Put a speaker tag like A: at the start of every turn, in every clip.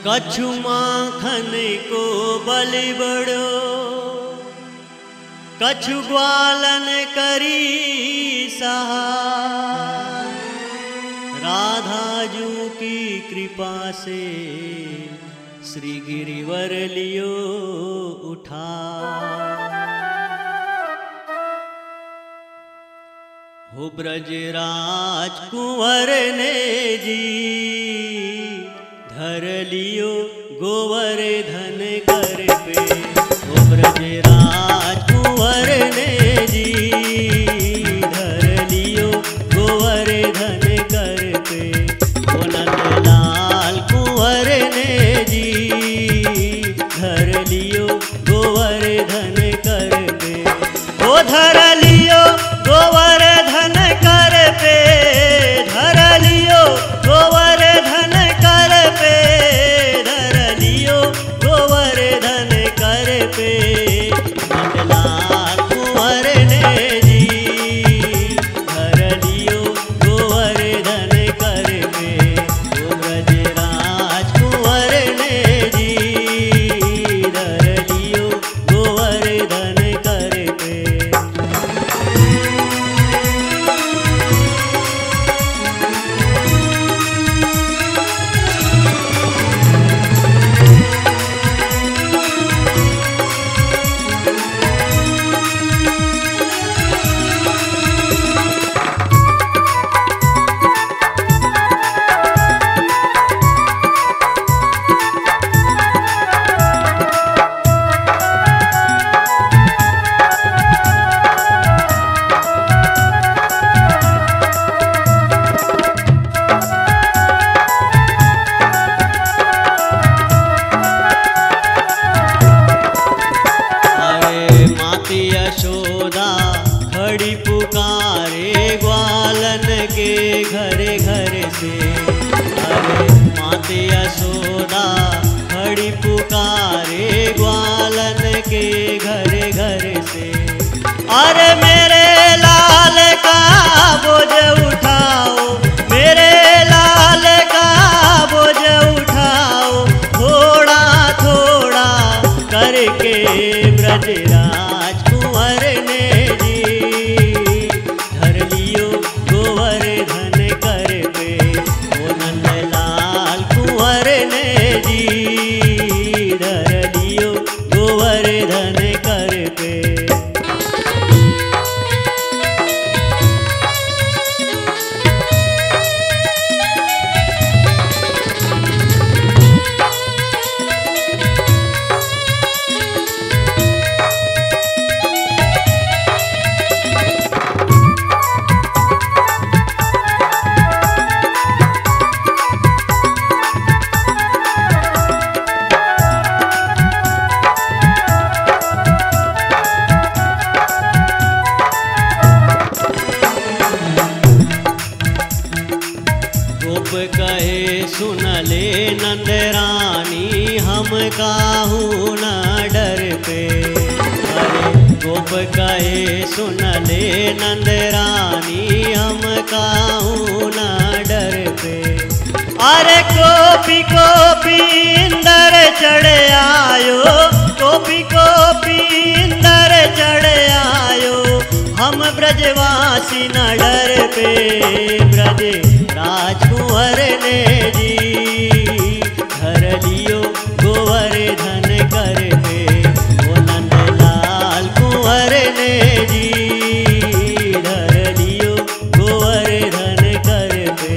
A: कछु माखन को बलि बड़ो, कछु ग्वालन करी सहाय। राधा जू की कृपा से श्री गिरिवर लियो उठा। हो ब्रजराज कुंवर ने जी धर लियो गोवर्धन कर पे। हो ब्रजराज कुंवर ने जी धर लियो गोवर्धन कर पे। हो नंदलाल कुंवर ने जी धर लियो गोवर्धन कर पे। हो धर लियो गोवर्धन कर पे, धर लियो गोवर्धन कर पे, धर लियो गोवर्धन कर पे। नंदलाल कुंवर ने जी धर लियो गोवर्धन कर पे। हो ब्रजराज कुंवर ने जी धर लियो गोवर्धन कर पे। यशोदा खड़ी पुकारे ग्वालन के घर घर से। अरे माते यशोदा खड़ी पुकारे ग्वालन के घर घर से। अरे मेरे लाल का बोझ उठाओ, मेरे लाल का बोझ उठाओ, थोड़ा थोड़ा करके ब्रजराज कुंवर ने जी धर लियो गोवर्धन कर पे। ओ नंदलाल कुंवर ने जी धर लियो गोवर्धन कर पे। गोप कहे सुन ले नंद रानी, हम काहू न डर पे। अरे गोप कहे सुन ले नंद रानी, हम काहू न डर पे। अरे कोपी कोपी इंदर चढ़ आयो, कोपी कोपी इंदर चढ़ आयो, हम ब्रजवासी न डर पे। ब्रज राजकुंवर ने जी धर लियो गोवर्धन कर पे। ओ नंदलाल कुंवर ने जी धर लियो गोवर्धन कर पे।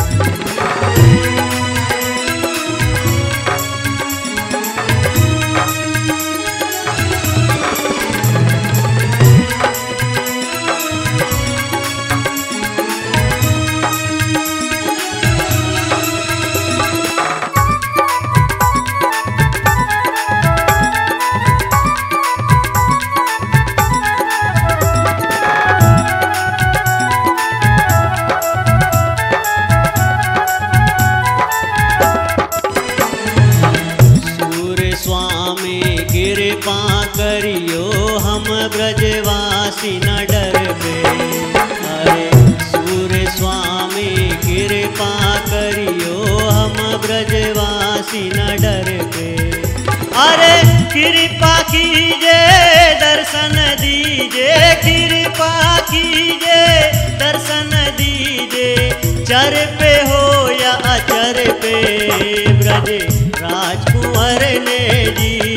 A: कृपा करियो हम ब्रजवासी न डर पे। अरे सूर्य स्वामी कृपा करियो हम ब्रजवासी ब्रजवासी न डर पे। अरे कृपा कीजे दर्शन दीजे, कृपा कीजे दर्शन दीजे, चर पे हो या अचर पे ब्रज राजकुंवर ने जी